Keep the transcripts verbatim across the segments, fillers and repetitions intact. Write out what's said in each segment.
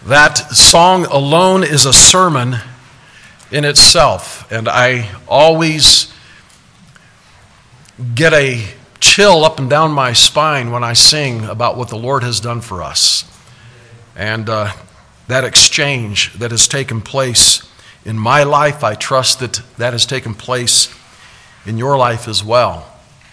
That song alone is a sermon in itself, and I always get a chill up and down my spine when I sing about what the Lord has done for us. And uh, that exchange that has taken place in my life, I trust that that has taken place in your life as well.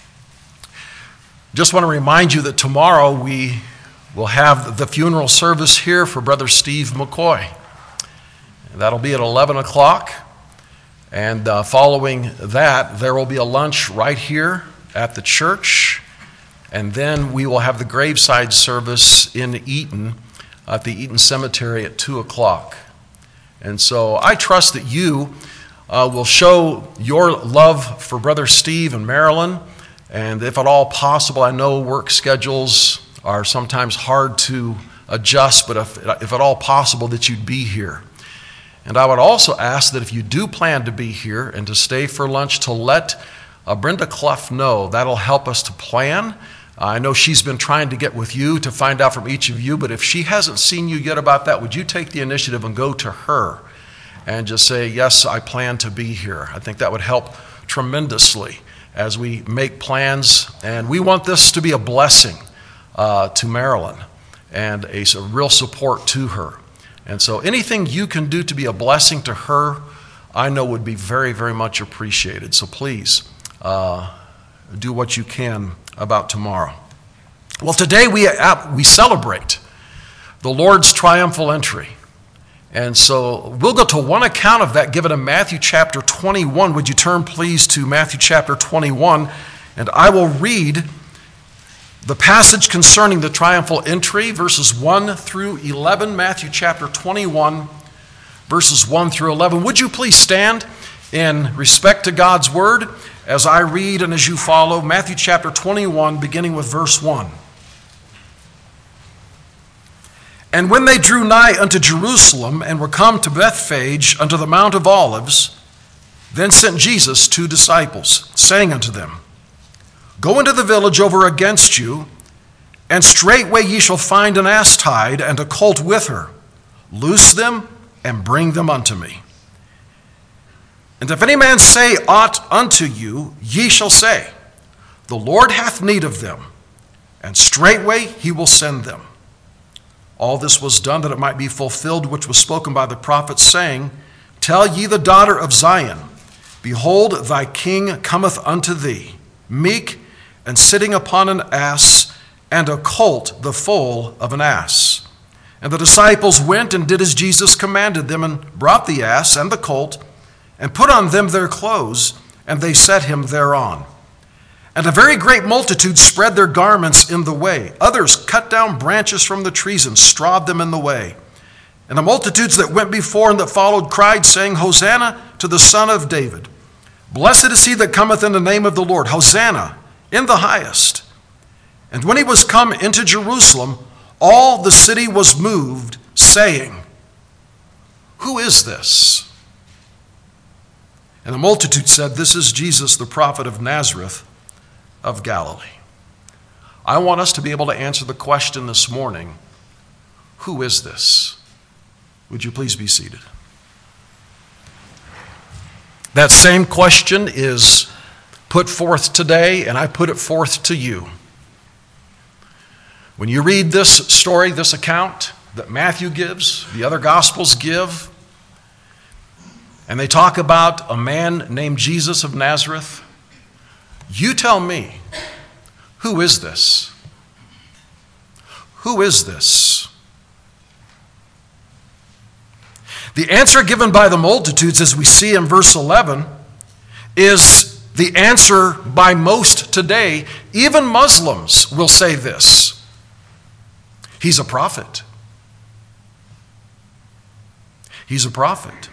Just want to remind you that tomorrow we will have the funeral service here for Brother Steve McCoy. That'll be at eleven o'clock. And uh, following that, there will be a lunch right here at the church. And then we will have the graveside service in Eaton, at the Eaton Cemetery at two o'clock. And so I trust that you uh, will show your love for Brother Steve and Marilyn. And if at all possible, I know work schedules are sometimes hard to adjust, but if, if at all possible, that you'd be here. And I would also ask that if you do plan to be here and to stay for lunch, to let uh, Brenda Clough know. That'll help us to plan. Uh, I know she's been trying to get with you to find out from each of you, but if she hasn't seen you yet about that, would you take the initiative and go to her and just say, yes, I plan to be here. I think that would help tremendously as we make plans. And we want this to be a blessing Uh, to Marilyn and a, a real support to her. And so anything you can do to be a blessing to her, I know would be very, very much appreciated. So please uh, do what you can about tomorrow. Well, today we, uh, we celebrate the Lord's triumphal entry. And so we'll go to one account of that given in Matthew chapter twenty-one. Would you turn please to Matthew chapter twenty-one, and I will read the passage concerning the triumphal entry, verses one through eleven, Matthew chapter twenty-one, verses one through eleven. Would you please stand in respect to God's word as I read and as you follow Matthew chapter twenty-one, beginning with verse one. And when they drew nigh unto Jerusalem and were come to Bethphage unto the Mount of Olives, then sent Jesus two disciples, saying unto them, Go into the village over against you, and straightway ye shall find an ass tied, and a colt with her. Loose them, and bring them unto me. And if any man say aught unto you, ye shall say, The Lord hath need of them, and straightway he will send them. All this was done that it might be fulfilled which was spoken by the prophet, saying, Tell ye the daughter of Zion, Behold, thy king cometh unto thee, meek, and sitting upon an ass, and a colt the foal of an ass. And the disciples went and did as Jesus commanded them, and brought the ass and the colt, and put on them their clothes, and they set him thereon. And a very great multitude spread their garments in the way. Others cut down branches from the trees and strawed them in the way. And the multitudes that went before and that followed cried, saying, Hosanna to the Son of David. Blessed is he that cometh in the name of the Lord. Hosanna in the highest. And when he was come into Jerusalem, all the city was moved, saying, Who is this? And the multitude said, This is Jesus, the prophet of Nazareth of Galilee. I want us to be able to answer the question this morning, who is this? Would you please be seated? That same question is put forth today, and I put it forth to you. When you read this story, this account that Matthew gives, the other Gospels give, and they talk about a man named Jesus of Nazareth, you tell me, who is this? Who is this? The answer given by the multitudes, as we see in verse eleven, is the answer by most today. Even Muslims will say this. He's a prophet. He's a prophet.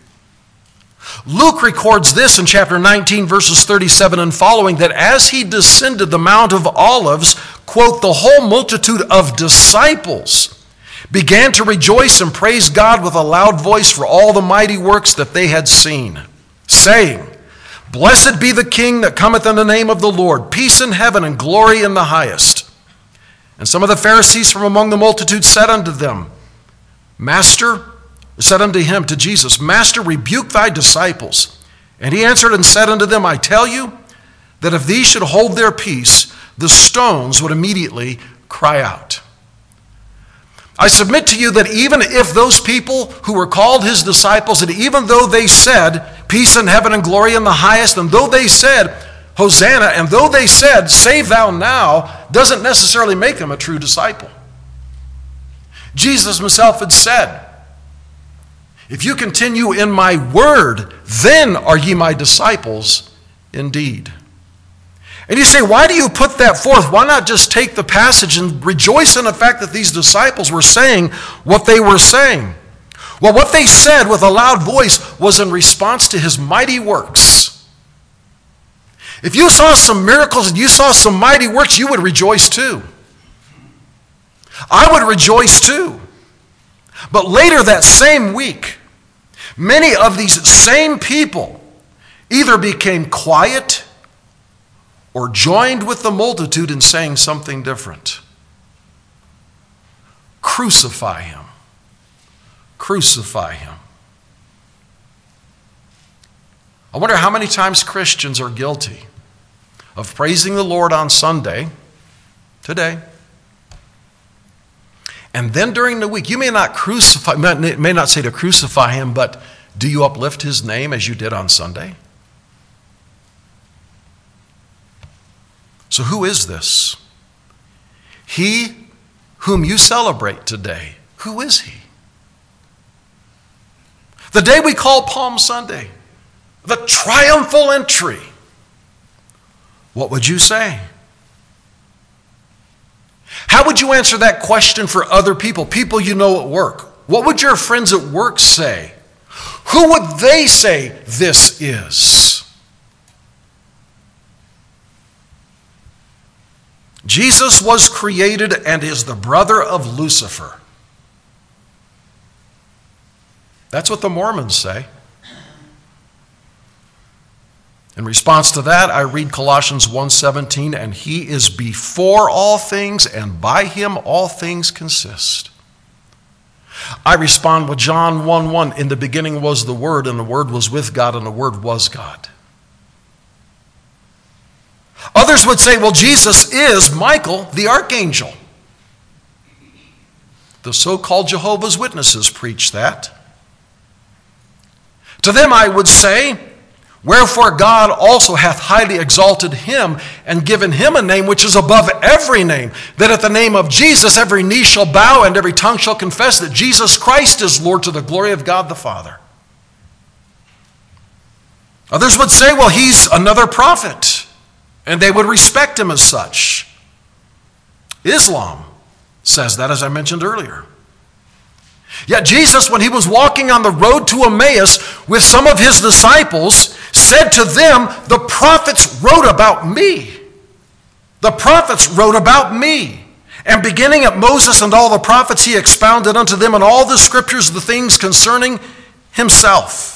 Luke records this in chapter nineteen, verses thirty-seven and following, that as he descended the Mount of Olives, quote, the whole multitude of disciples began to rejoice and praise God with a loud voice for all the mighty works that they had seen, saying, Blessed be the King that cometh in the name of the Lord, peace in heaven and glory in the highest. And some of the Pharisees from among the multitude said unto them, Master said unto him, to Jesus, Master, rebuke thy disciples. And he answered and said unto them, I tell you that if these should hold their peace, the stones would immediately cry out. I submit to you that even if those people who were called his disciples, and even though they said, peace in heaven and glory in the highest, and though they said, Hosanna, and though they said, save thou now, doesn't necessarily make them a true disciple. Jesus himself had said, if you continue in my word, then are ye my disciples indeed. And you say, why do you put that forth? Why not just take the passage and rejoice in the fact that these disciples were saying what they were saying? Well, what they said with a loud voice was in response to his mighty works. If you saw some miracles and you saw some mighty works, you would rejoice too. I would rejoice too. But later that same week, many of these same people either became quiet or joined with the multitude in saying something different. Crucify him. Crucify him. I wonder how many times Christians are guilty of praising the Lord on Sunday, today, and then during the week, you may not crucify, may not say to crucify him, but do you uplift his name as you did on Sunday? So who is this? He whom you celebrate today, who is he? The day we call Palm Sunday, the triumphal entry. What would you say? How would you answer that question for other people, people you know at work? What would your friends at work say? Who would they say this is? Jesus was created and is the brother of Lucifer. That's what the Mormons say. In response to that, I read Colossians one seventeen, and he is before all things, and by him all things consist. I respond with John one one, in the beginning was the Word, and the Word was with God, and the Word was God. Others would say, well, Jesus is Michael, the archangel. The so-called Jehovah's Witnesses preach that. To them I would say, wherefore God also hath highly exalted him and given him a name which is above every name, that at the name of Jesus every knee shall bow and every tongue shall confess that Jesus Christ is Lord, to the glory of God the Father. Others would say, well, he's another prophet, and they would respect him as such. Islam says that, as I mentioned earlier. Yet Jesus, when he was walking on the road to Emmaus with some of his disciples, said to them, the prophets wrote about me. The prophets wrote about me. And beginning at Moses and all the prophets, he expounded unto them in all the scriptures the things concerning himself.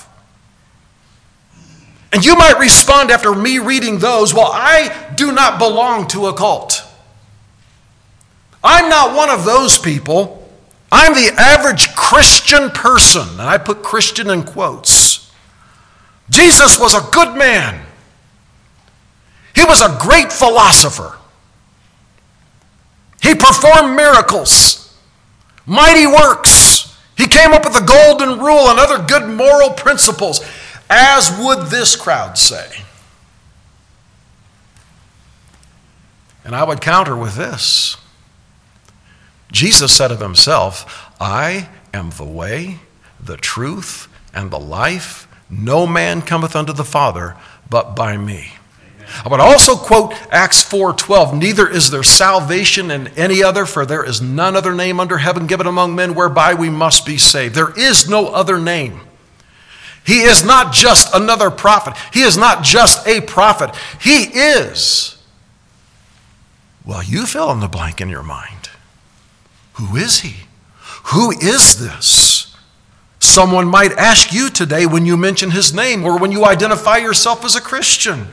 And you might respond after me reading those, well, I do not belong to a cult. I'm not one of those people. I'm the average Christian person, and I put Christian in quotes. Jesus was a good man. He was a great philosopher. He performed miracles, mighty works. He came up with the golden rule and other good moral principles, as would this crowd say. And I would counter with this. Jesus said of himself, I am the way, the truth, and the life. No man cometh unto the Father but by me. Amen. I would also quote Acts four twelve, neither is there salvation in any other, for there is none other name under heaven given among men whereby we must be saved. There is no other name. He is not just another prophet. He is not just a prophet. He is, well, you fill in the blank in your mind. Who is he? Who is this? Someone might ask you today when you mention his name or when you identify yourself as a Christian.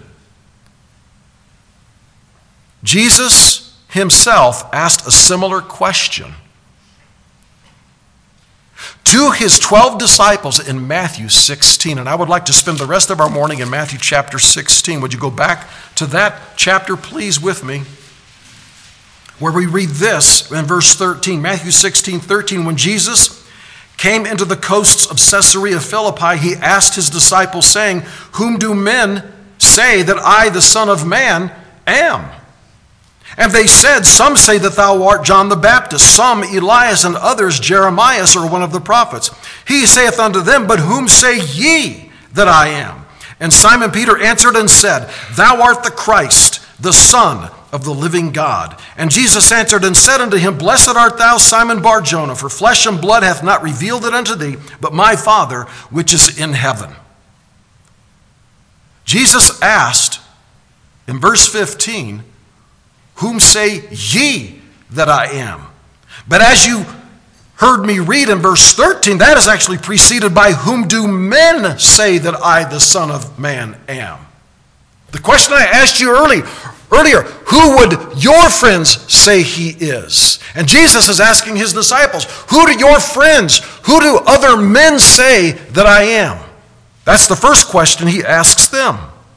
Jesus himself asked a similar question. to his twelve disciples in Matthew sixteen. And I would like to spend the rest of our morning in Matthew chapter sixteen. Would you go back to that chapter, please, with me? Where we read this in verse thirteen, Matthew sixteen, thirteen. When Jesus came into the coasts of Caesarea Philippi, he asked his disciples, saying, "Whom do men say that I, the Son of Man, am?" And they said, "Some say that thou art John the Baptist, some Elias, and others Jeremiah or one of the prophets." He saith unto them, "But whom say ye that I am?" And Simon Peter answered and said, "Thou art the Christ, the Son of the living God." And Jesus answered and said unto him, "Blessed art thou, Simon Bar-Jonah, for flesh and blood hath not revealed it unto thee, but my Father which is in heaven." Jesus asked in verse fifteen, "Whom say ye that I am?" But as you heard me read in verse thirteen, that is actually preceded by, "Whom do men say that I, the Son of Man, am?" The question I asked you early, earlier, who would your friends say he is? And Jesus is asking his disciples, who do your friends, who do other men say that I am? That's the first question he asks them.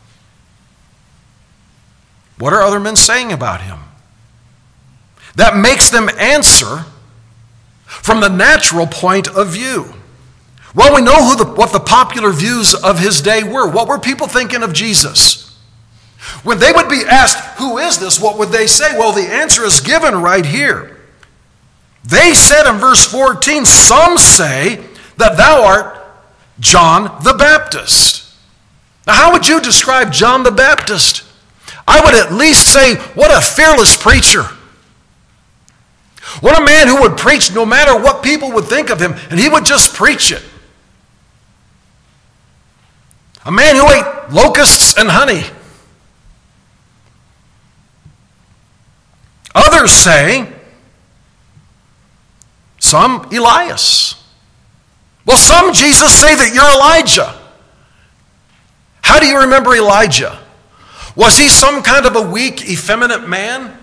What are other men saying about him? That makes them answer from the natural point of view. Well, we know who the, what the popular views of his day were. What were people thinking of Jesus? When they would be asked, who is this? What would they say? Well, the answer is given right here. They said in verse fourteen, "Some say that thou art John the Baptist." Now, how would you describe John the Baptist? I would at least say, what a fearless preacher. What a man who would preach no matter what people would think of him, and he would just preach it. A man who ate locusts and honey. Others say, some Elias. Well, some, Jesus, say that you're Elijah. How do you remember Elijah? Was he some kind of a weak, effeminate man?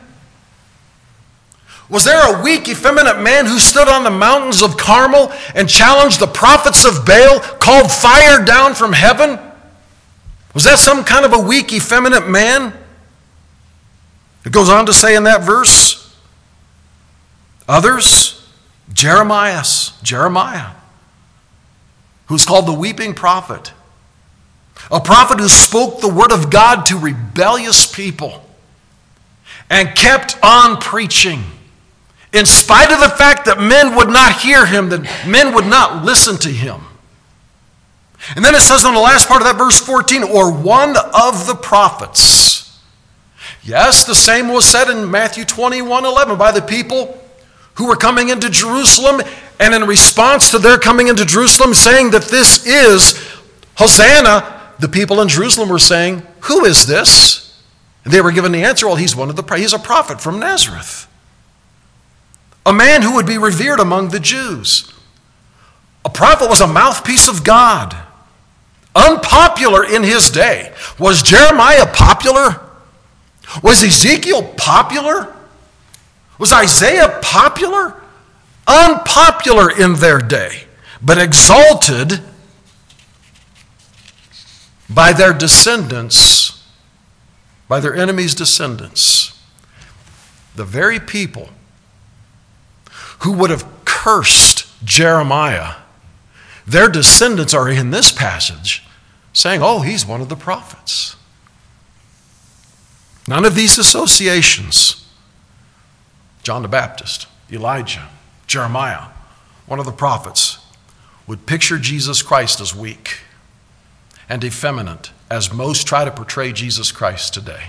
Was there a weak, effeminate man who stood on the mountains of Carmel and challenged the prophets of Baal, called fire down from heaven? Was that some kind of a weak, effeminate man? It goes on to say in that verse, others, Jeremiah, Jeremiah, who's called the weeping prophet. A prophet who spoke the word of God to rebellious people and kept on preaching. In spite of the fact that men would not hear him, that men would not listen to him. And then it says in the last part of that verse fourteen, or one of the prophets. Yes, the same was said in Matthew twenty-one eleven by the people who were coming into Jerusalem, and in response to their coming into Jerusalem saying that this is Hosanna, the people in Jerusalem were saying, who is this? And they were given the answer, well, he's one of the, he's a prophet from Nazareth. A man who would be revered among the Jews. A prophet was a mouthpiece of God. Unpopular in his day. Was Jeremiah popular? Was Ezekiel popular? Was Isaiah popular? Unpopular in their day, but exalted by their descendants, by their enemies' descendants. The very people who would have cursed Jeremiah, their descendants are in this passage saying, oh, he's one of the prophets. None of these associations, John the Baptist, Elijah, Jeremiah, one of the prophets, would picture Jesus Christ as weak and effeminate, as most try to portray Jesus Christ today.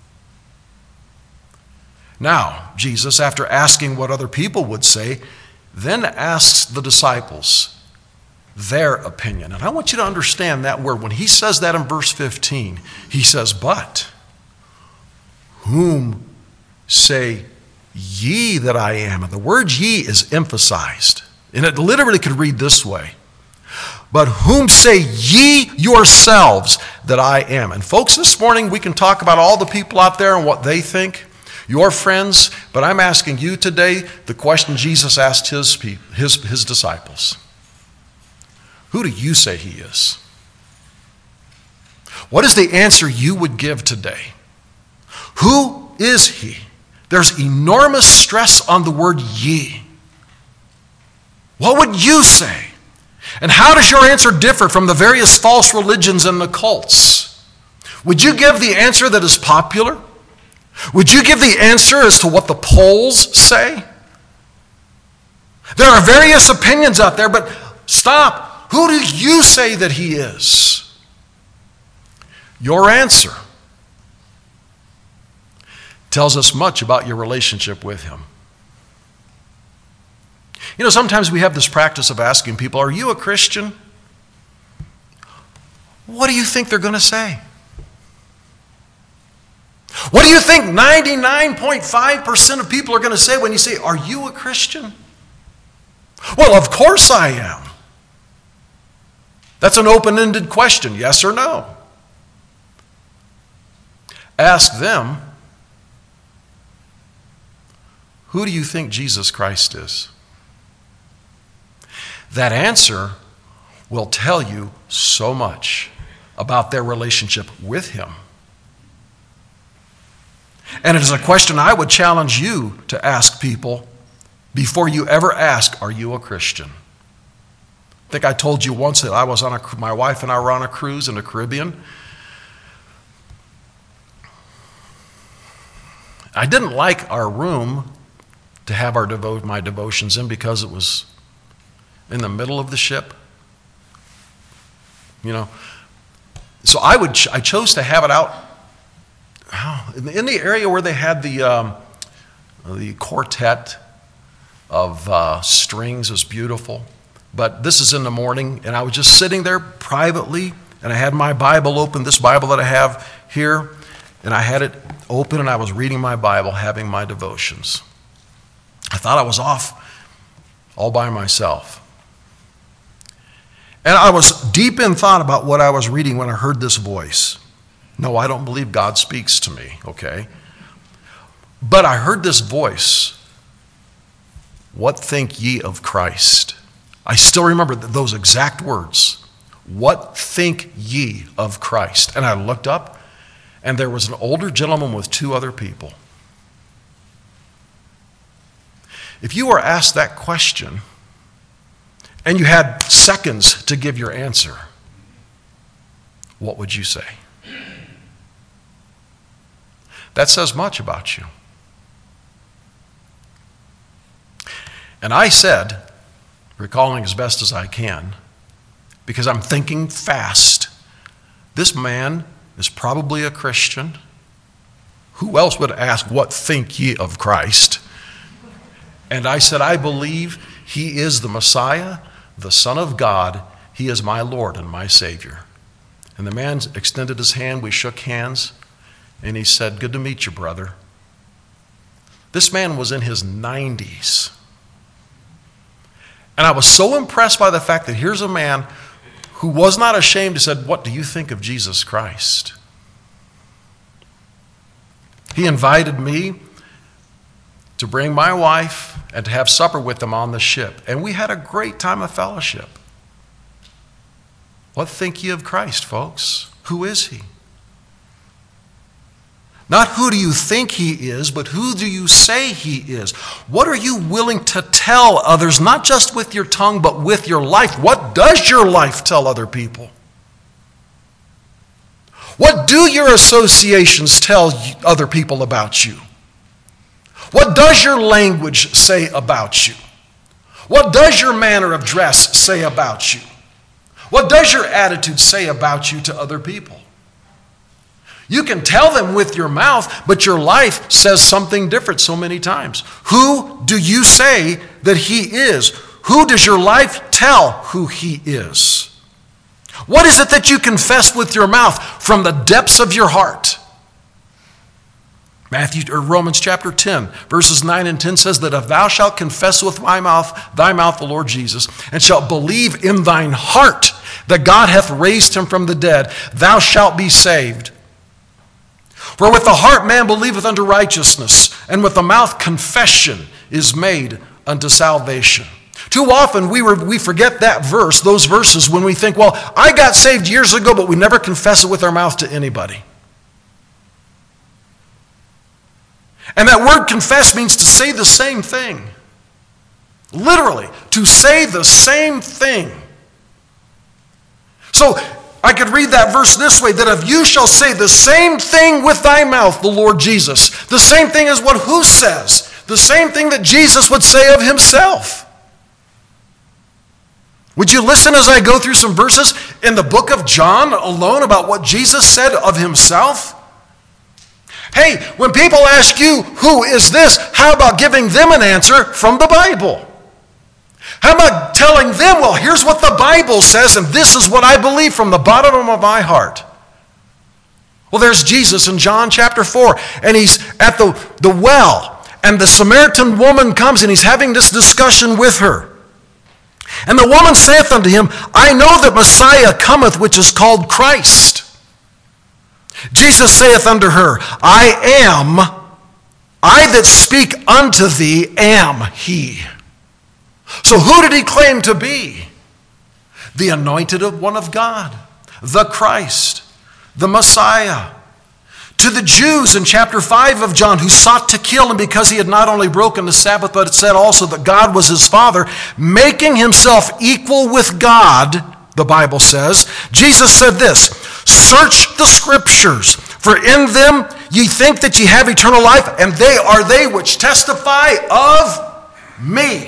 Now, Jesus, after asking what other people would say, then asks the disciples their opinion. And I want you to understand that word. When he says that in verse fifteen, he says, but whom say ye that I am? And the word ye is emphasized. And it literally could read this way. But whom say ye yourselves that I am? And folks, this morning we can talk about all the people out there and what they think, your friends, but I'm asking you today the question Jesus asked his, his, his disciples. Who do you say he is? What is the answer you would give today? Who is he? There's enormous stress on the word ye. What would you say? And how does your answer differ from the various false religions and the cults? Would you give the answer that is popular? Would you give the answer as to what the polls say? There are various opinions out there, but stop. Who do you say that he is? Your answer tells us much about your relationship with him. You know, sometimes we have this practice of asking people, are you a Christian? What do you think they're going to say? What do you think ninety-nine point five percent of people are going to say when you say, are you a Christian? Well, of course I am. That's an open-ended question, yes or no. Ask them, who do you think Jesus Christ is? That answer will tell you so much about their relationship with him. And it is a question I would challenge you to ask people before you ever ask, are you a Christian? I think I told you once that I was on a, my wife and I were on a cruise in the Caribbean. I didn't like our room to have our devo- my devotions in because it was in the middle of the ship. You know, so I would ch- I chose to have it out oh, in, the, in the area where they had the um, the quartet of uh, strings. It was beautiful. But this is in the morning, and I was just sitting there privately, and I had my Bible open, this Bible that I have here, and I had it open, and I was reading my Bible, having my devotions. I thought I was off all by myself. And I was deep in thought about what I was reading when I heard this voice. No, I don't believe God speaks to me, okay? But I heard this voice. What think ye of Christ? I still remember those exact words. What think ye of Christ? And I looked up, and there was an older gentleman with two other people. If you were asked that question, and you had seconds to give your answer, what would you say? That says much about you. And I said, recalling as best as I can, because I'm thinking fast, this man is probably a Christian. Who else would ask, what think ye of Christ? And I said, I believe he is the Messiah, the Son of God. He is my Lord and my Savior. And the man extended his hand. We shook hands. And he said, good to meet you, brother. This man was in his nineties. And I was so impressed by the fact that here's a man who was not ashamed to say, what do you think of Jesus Christ? He invited me to bring my wife and to have supper with them on the ship. And we had a great time of fellowship. What think ye of Christ, folks? Who is he? Not who do you think he is, but who do you say he is? What are you willing to tell others, not just with your tongue, but with your life? What does your life tell other people? What do your associations tell other people about you? What does your language say about you? What does your manner of dress say about you? What does your attitude say about you to other people? You can tell them with your mouth, but your life says something different so many times. Who do you say that he is? Who does your life tell who he is? What is it that you confess with your mouth from the depths of your heart? Matthew or Romans chapter ten, verses nine and ten says that if thou shalt confess with thy mouth, thy mouth the Lord Jesus, and shalt believe in thine heart that God hath raised him from the dead, thou shalt be saved. For with the heart man believeth unto righteousness, and with the mouth confession is made unto salvation. Too often we, were, we forget that verse, those verses, when we think, well, I got saved years ago, but we never confess it with our mouth to anybody. And that word confess means to say the same thing. Literally, to say the same thing. So, I could read that verse this way, that if you shall say the same thing with thy mouth, the Lord Jesus, the same thing as what who says, the same thing that Jesus would say of himself. Would you listen as I go through some verses in the book of John alone about what Jesus said of himself? Hey, when people ask you, who is this? How about giving them an answer from the Bible? How about telling them, well, here's what the Bible says, and this is what I believe from the bottom of my heart. Well, there's Jesus in John chapter four, and he's at the, the well, and the Samaritan woman comes, and he's having this discussion with her. And the woman saith unto him, I know that Messiah cometh, which is called Christ. Jesus saith unto her, I am, I that speak unto thee am he. So who did he claim to be? The anointed one of God, the Christ, the Messiah. To the Jews in chapter five of John who sought to kill him because he had not only broken the Sabbath, but it said also that God was his Father, making himself equal with God, the Bible says, Jesus said this, search the Scriptures, for in them ye think that ye have eternal life, and they are they which testify of me.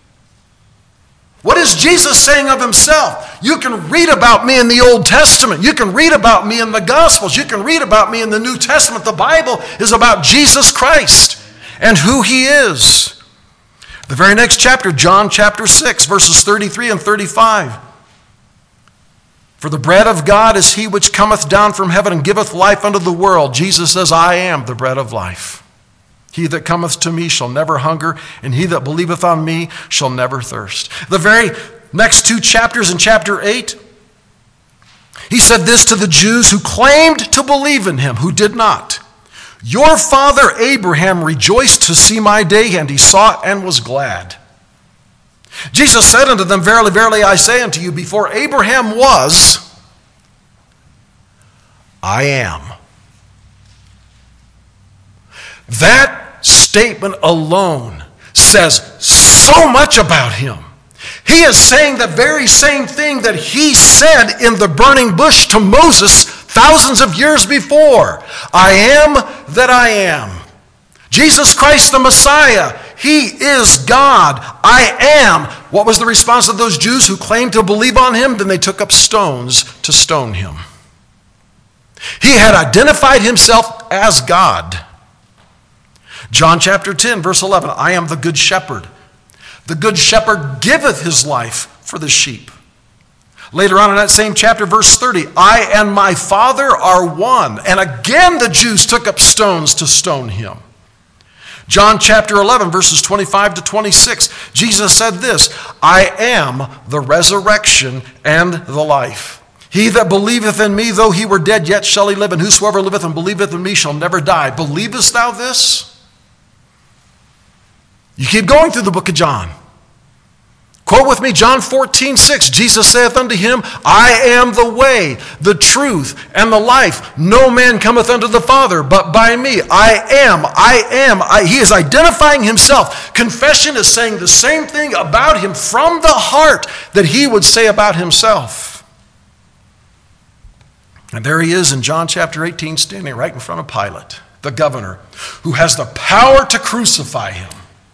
What is Jesus saying of himself? You can read about me in the Old Testament. You can read about me in the Gospels. You can read about me in the New Testament. The Bible is about Jesus Christ and who he is. The very next chapter, John chapter six, verses thirty-three and thirty-five. For the bread of God is he which cometh down from heaven and giveth life unto the world. Jesus says, I am the bread of life. He that cometh to me shall never hunger, and he that believeth on me shall never thirst. The very next two chapters in chapter eight, he said this to the Jews who claimed to believe in him, who did not. Your father Abraham rejoiced to see my day, and he saw it and was glad. Jesus said unto them, verily, verily, I say unto you, before Abraham was, I am. That statement alone says so much about him. He is saying the very same thing that he said in the burning bush to Moses thousands of years before. I am that I am. Jesus Christ the Messiah, he is God. I am. What was the response of those Jews who claimed to believe on him? Then they took up stones to stone him. He had identified himself as God. John chapter ten, verse eleven, I am the good shepherd. The good shepherd giveth his life for the sheep. Later on in that same chapter, verse thirty, I and my Father are one. And again the Jews took up stones to stone him. John chapter eleven, verses twenty-five to twenty-six, Jesus said this, I am the resurrection and the life. He that believeth in me, though he were dead, yet shall he live, and whosoever liveth and believeth in me shall never die. Believest thou this? You keep going through the book of John. Quote with me John fourteen, six. Jesus saith unto him, I am the way, the truth, and the life. No man cometh unto the Father but by me. I am, I am. I, he is identifying himself. Confession is saying the same thing about him from the heart that he would say about himself. And there he is in John chapter eighteen, standing right in front of Pilate, the governor, who has the power to crucify him.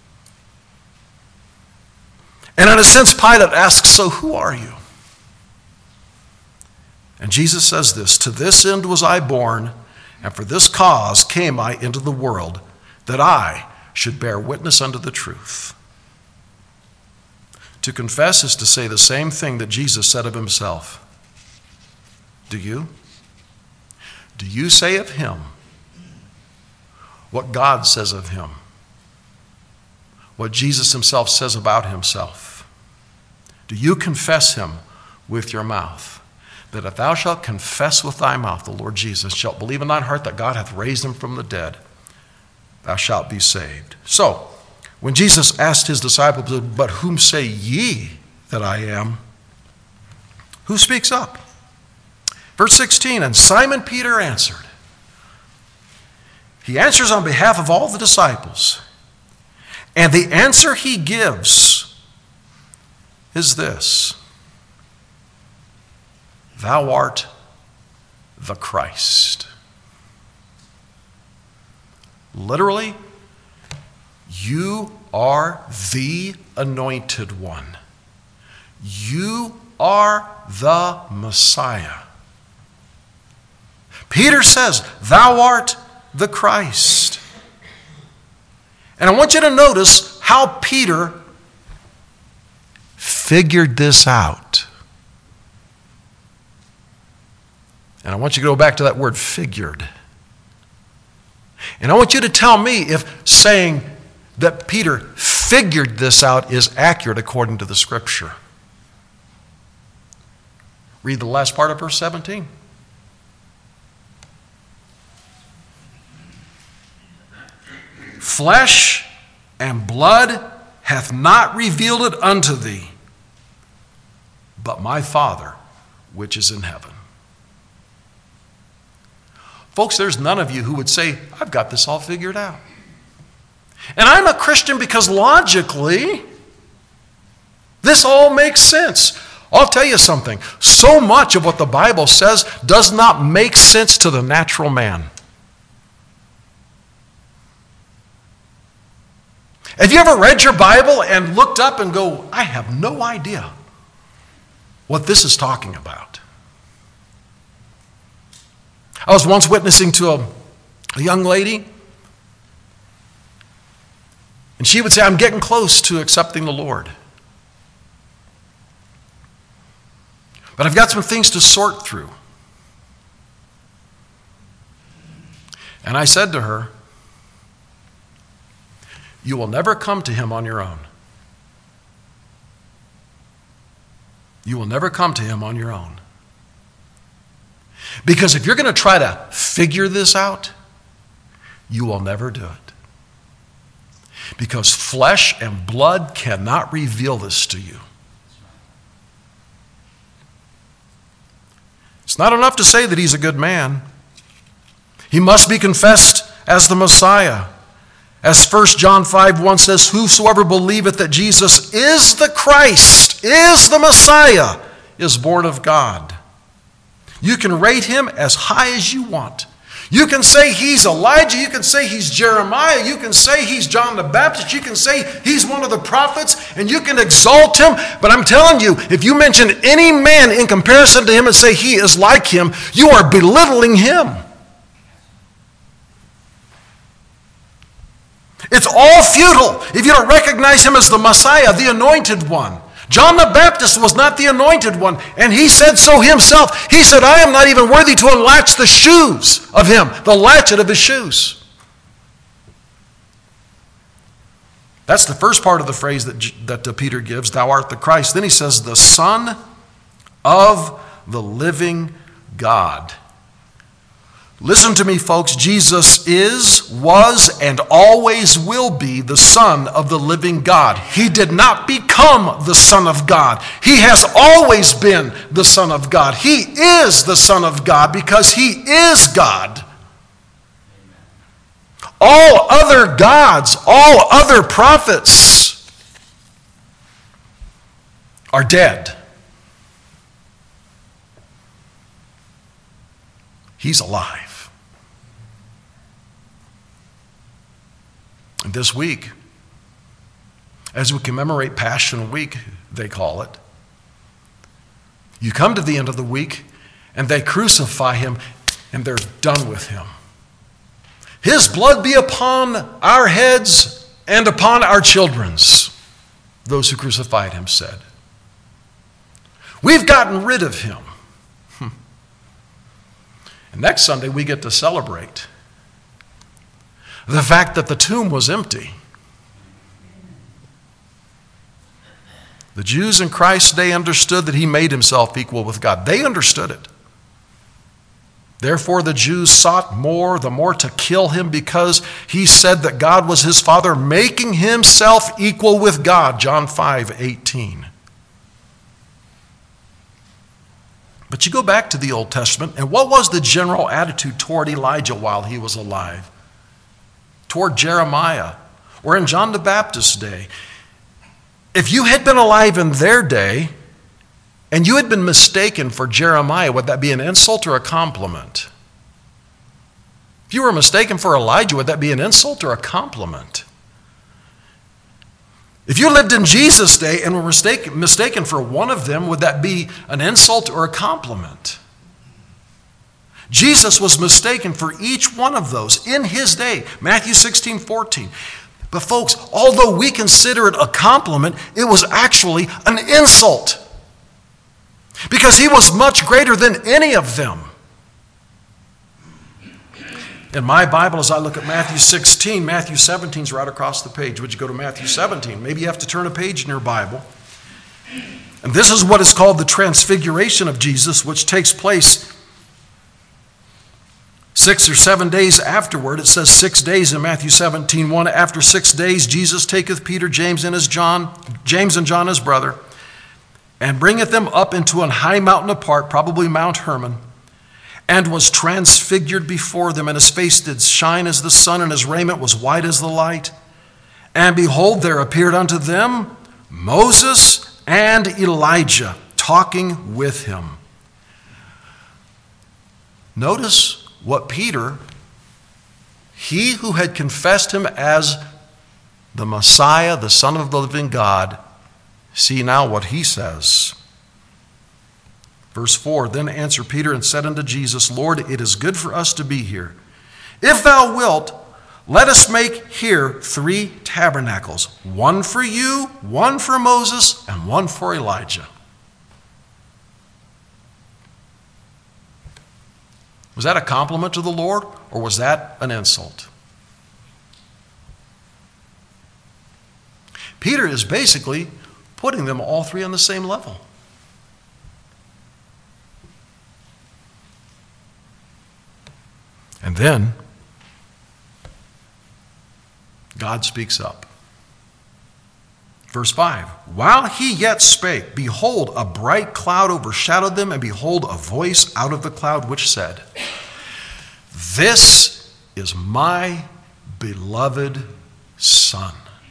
And in a sense, Pilate asks, so who are you? And Jesus says this, to this end was I born, and for this cause came I into the world, that I should bear witness unto the truth. To confess is to say the same thing that Jesus said of himself. Do you? Do you say of him what God says of him? What Jesus himself says about himself? Do you confess him with your mouth? That if thou shalt confess with thy mouth the Lord Jesus, shalt believe in thine heart that God hath raised him from the dead, thou shalt be saved. So, When Jesus asked his disciples, "But whom say ye that I am?" Who speaks up? Verse sixteen, and Simon Peter answered. He answers on behalf of all the disciples. And the answer he gives is this: Thou art the Christ. Literally, you are the anointed one. You are the Messiah. Peter says, Thou art the Christ. And I want you to notice how Peter figured this out. And I want you to go back to that word figured. And I want you to tell me if saying that Peter figured this out is accurate according to the Scripture. Read the last part of verse seventeen. Flesh and blood hath not revealed it unto thee, but my Father which is in heaven. Folks, there's none of you who would say, I've got this all figured out. And I'm a Christian because logically, this all makes sense. I'll tell you something. So much of what the Bible says does not make sense to the natural man. Have you ever read your Bible and looked up and go, I have no idea what this is talking about? I was once witnessing to a, a young lady, and she would say, I'm getting close to accepting the Lord. But I've got some things to sort through. And I said to her, you will never come to him on your own. You will never come to him on your own. Because if you're going to try to figure this out, you will never do it. Because flesh and blood cannot reveal this to you. It's not enough to say that he's a good man. He must be confessed as the Messiah. As First John five one says, whosoever believeth that Jesus is the Christ, is the Messiah, is born of God. You can rate him as high as you want. You can say he's Elijah. You can say he's Jeremiah. You can say he's John the Baptist. You can say he's one of the prophets, and you can exalt him. But I'm telling you, if you mention any man in comparison to him and say he is like him, you are belittling him. It's all futile if you don't recognize him as the Messiah, the anointed one. John the Baptist was not the anointed one, and he said so himself. He said, I am not even worthy to unlatch the shoes of him, the latchet of his shoes. That's the first part of the phrase that, that uh, Peter gives, thou art the Christ. Then he says, the Son of the living God. Listen to me, folks. Jesus is, was, and always will be the Son of the living God. He did not become the Son of God. He has always been the Son of God. He is the Son of God because he is God. All other gods, all other prophets are dead. He's alive. And this week, as we commemorate Passion Week, they call it, you come to the end of the week and they crucify him and they're done with him. His blood be upon our heads and upon our children's, those who crucified him said. We've gotten rid of him. And next Sunday, we get to celebrate the fact that the tomb was empty. The Jews in Christ's day understood that he made himself equal with God. They understood it. Therefore the Jews sought more, the more to kill him, because he said that God was his Father, making himself equal with God. John five eighteen. But you go back to the Old Testament, and what was the general attitude toward Elijah while he was alive? Toward Jeremiah, or in John the Baptist's day? If you had been alive in their day, and you had been mistaken for Jeremiah, would that be an insult or a compliment? If you were mistaken for Elijah, would that be an insult or a compliment? If you lived in Jesus' day and were mistaken, mistaken for one of them, would that be an insult or a compliment? Jesus was mistaken for each one of those in his day. Matthew sixteen fourteen. But folks, although we consider it a compliment, it was actually an insult. Because he was much greater than any of them. In my Bible, as I look at Matthew sixteen, Matthew seventeen is right across the page. Would you go to Matthew seventeen? Maybe you have to turn a page in your Bible. And this is what is called the transfiguration of Jesus, which takes place six or seven days afterward. It says six days in Matthew seventeen one. After six days, Jesus taketh Peter, James, and his John, James and John his brother, and bringeth them up into an high mountain apart, probably Mount Hermon, and was transfigured before them, and his face did shine as the sun, and his raiment was white as the light. And behold, there appeared unto them Moses and Elijah talking with him. Notice what Peter, he who had confessed him as the Messiah, the Son of the living God, see now what he says. Verse four, then answered Peter and said unto Jesus, Lord, it is good for us to be here. If thou wilt, let us make here three tabernacles, one for you, one for Moses, and one for Elijah. Was that a compliment to the Lord, or was that an insult? Peter is basically putting them all three on the same level. And then God speaks up. Verse five, while he yet spake, behold, a bright cloud overshadowed them, and behold, a voice out of the cloud which said, this is my beloved Son.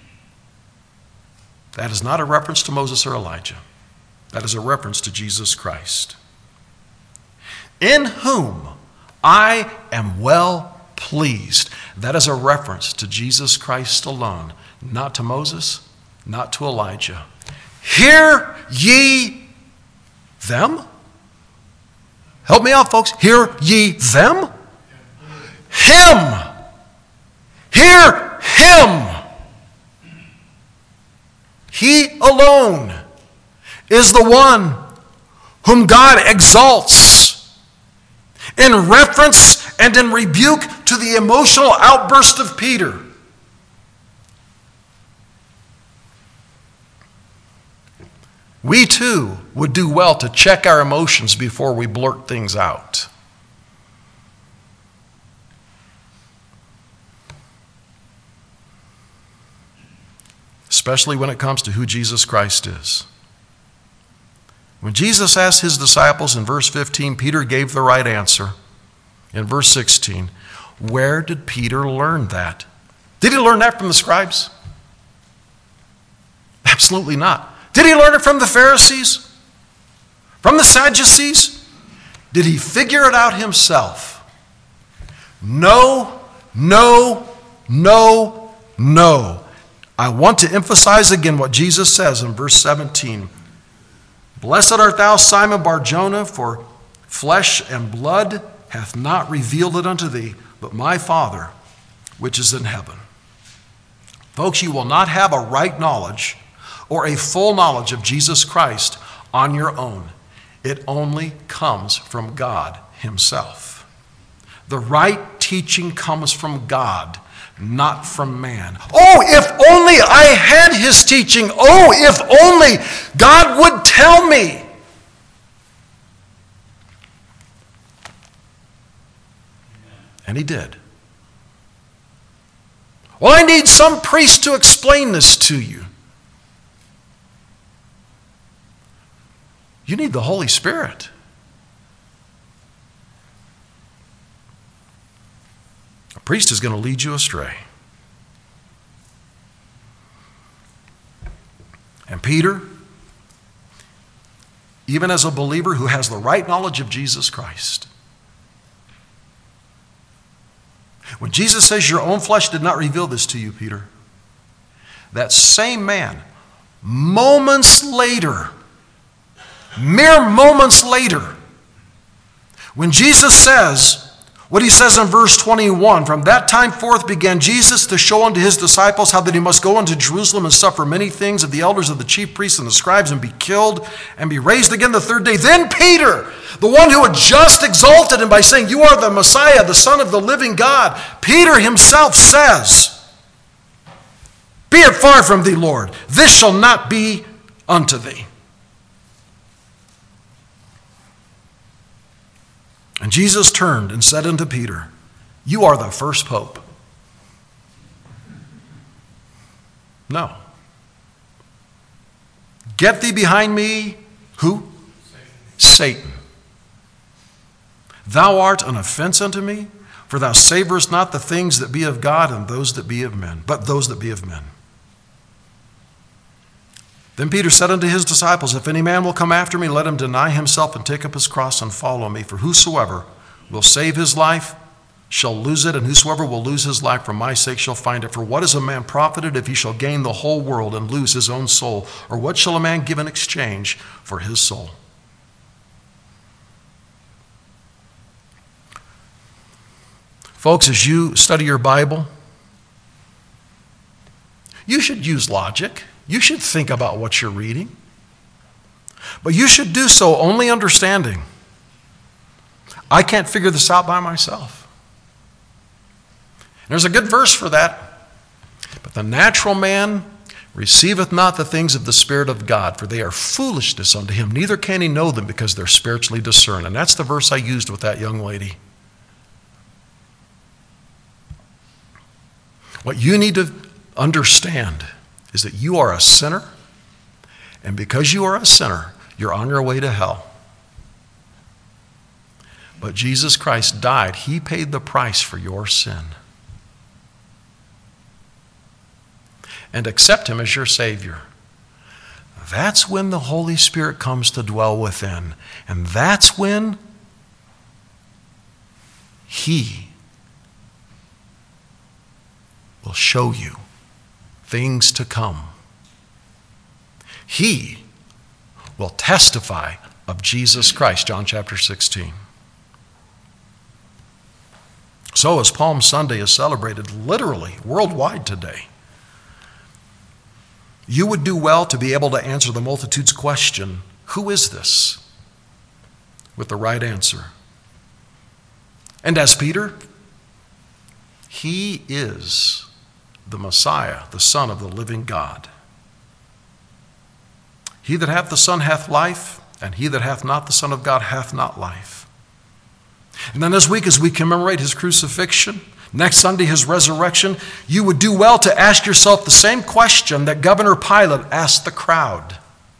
That is not a reference to Moses or Elijah. That is a reference to Jesus Christ, in whom I am well pleased. That is a reference to Jesus Christ alone, not to Moses, not to Elijah. Hear ye them? Help me out, folks. Hear ye them? Him. Hear him. He alone is the one whom God exalts in reference and in rebuke to the emotional outburst of Peter. We too would do well to check our emotions before we blurt things out. Especially when it comes to who Jesus Christ is. When Jesus asked his disciples in verse fifteen, Peter gave the right answer. In verse sixteen, where did Peter learn that? Did he learn that from the scribes? Absolutely not. Did he learn it from the Pharisees? From the Sadducees? Did he figure it out himself? No, no, no, no. I want to emphasize again what Jesus says in verse seventeen. Blessed art thou, Simon Bar-Jonah, for flesh and blood hath not revealed it unto thee, but my Father which is in heaven. Folks, you will not have a right knowledge or a full knowledge of Jesus Christ on your own. It only comes from God himself. The right teaching comes from God, not from man. Oh, if only I had his teaching. Oh, if only God would tell me. And he did. Well, I need some priest to explain this to you. You need the Holy Spirit. A priest is going to lead you astray. And Peter, even as a believer who has the right knowledge of Jesus Christ, when Jesus says your own flesh did not reveal this to you, Peter, that same man, moments later, mere moments later, when Jesus says what he says in verse twenty-one, from that time forth began Jesus to show unto his disciples how that he must go unto Jerusalem and suffer many things of the elders of the chief priests and the scribes and be killed and be raised again the third day. Then Peter, the one who had just exalted him by saying, you are the Messiah, the Son of the living God, Peter himself says, be it far from thee, Lord, this shall not be unto thee. And Jesus turned and said unto Peter, you are the first pope. No. Get thee behind me, who? Satan. Satan. Thou art an offense unto me, for thou savorest not the things that be of God and those that be of men, but those that be of men. Then Peter said unto his disciples, if any man will come after me, let him deny himself and take up his cross and follow me. For whosoever will save his life shall lose it, and whosoever will lose his life for my sake shall find it. For what is a man profited if he shall gain the whole world and lose his own soul? Or what shall a man give in exchange for his soul? Folks, as you study your Bible, you should use logic. You should think about what you're reading. But you should do so only understanding, I can't figure this out by myself. There's a good verse for that. But the natural man receiveth not the things of the Spirit of God, for they are foolishness unto him. Neither can he know them because they're spiritually discerned. And that's the verse I used with that young lady. What you need to understand is that you are a sinner, and because you are a sinner, you're on your way to hell. But Jesus Christ died. He paid the price for your sin. And accept him as your Savior. That's when the Holy Spirit comes to dwell within. And that's when he will show you things to come. He will testify of Jesus Christ, John chapter sixteen. So as Palm Sunday is celebrated literally worldwide today, you would do well to be able to answer the multitude's question, who is this? With the right answer. And as Peter, he is the Messiah, the Son of the living God. He that hath the Son hath life, and he that hath not the Son of God hath not life. And then this week, as we commemorate his crucifixion, next Sunday his resurrection, you would do well to ask yourself the same question that Governor Pilate asked the crowd.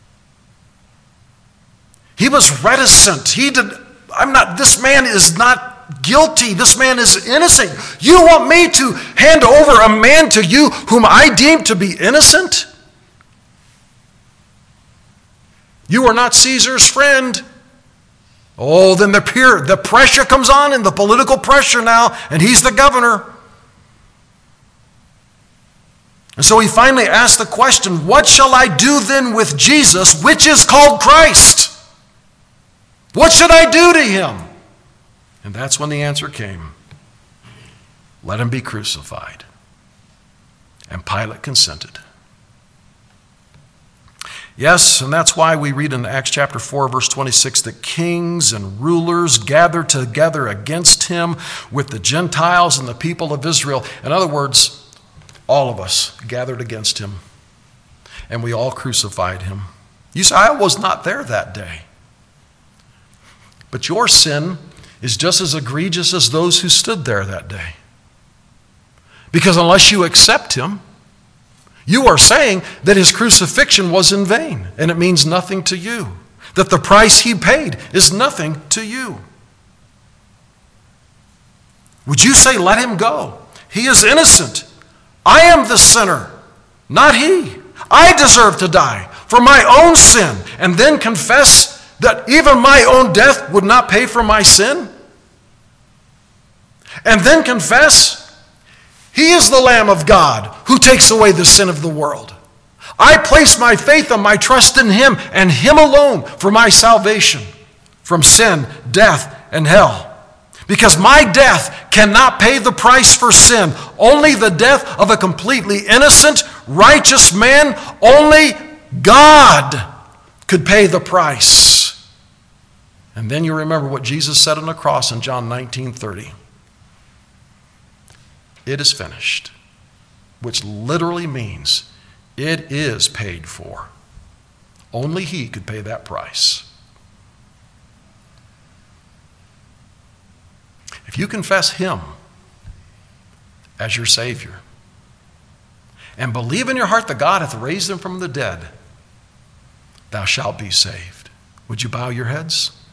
He was reticent. He did, I'm not, this man is not guilty. This man is innocent. You want me to hand over a man to you whom I deem to be innocent? You are not Caesar's friend. Oh, then the peer, the pressure comes on, and the political pressure now, and he's the governor. And so he finally asked the question, what shall I do then with Jesus, which is called Christ? What should I do to him? And that's when the answer came. Let him be crucified. And Pilate consented. Yes, and that's why we read in Acts chapter four, verse twenty-six, that kings and rulers gathered together against him with the Gentiles and the people of Israel. In other words, all of us gathered against him, and we all crucified him. You say, I was not there that day. But your sin is just as egregious as those who stood there that day. Because unless you accept him, you are saying that his crucifixion was in vain, and it means nothing to you. That the price he paid is nothing to you. Would you say, let him go? He is innocent. I am the sinner, not he. I deserve to die for my own sin, and then confess that even my own death would not pay for my sin? And then confess, he is the Lamb of God who takes away the sin of the world. I place my faith and my trust in him and him alone for my salvation from sin, death, and hell. Because my death cannot pay the price for sin. Only the death of a completely innocent, righteous man, only God could pay the price. And then you remember what Jesus said on the cross in John nineteen thirty. It is finished, which literally means it is paid for. Only he could pay that price. If you confess him as your Savior and believe in your heart that God hath raised him from the dead, thou shalt be saved. Would you bow your heads?